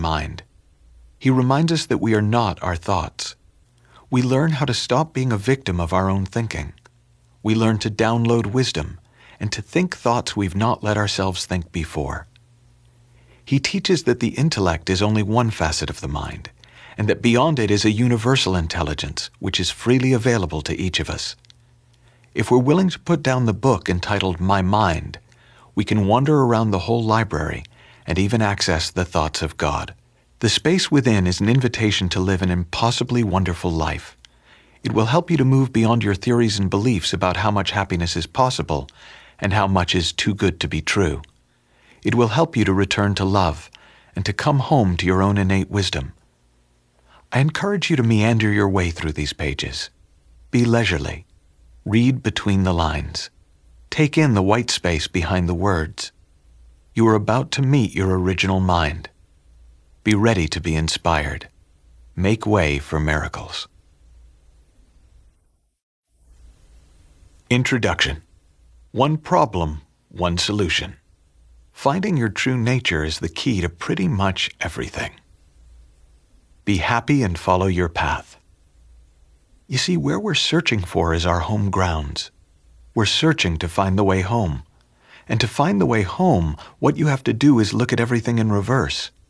mind. He reminds us that we are not our thoughts. We learn how to stop being a victim of our own thinking. We learn to download wisdom and to think thoughts we've not let ourselves think before. He teaches that the intellect is only one facet of the mind, and that beyond it is a universal intelligence which is freely available to each of us. If we're willing to put down the book entitled My Mind, we can wander around the whole library and even access the thoughts of God. The space within is an invitation to live an impossibly wonderful life. It will help you to move beyond your theories and beliefs about how much happiness is possible and how much is too good to be true. It will help you to return to love and to come home to your own innate wisdom. I encourage you to meander your way through these pages. Be leisurely. Read between the lines. Take in the white space behind the words. You are about to meet your original mind. Be ready to be inspired. Make way for miracles. Introduction. One problem, one solution. Finding your true nature is the key to pretty much everything. Be happy and follow your path. You see, where we're searching for is our home grounds. We're searching to find the way home. And to find the way home, what you have to do is look at everything in reverse.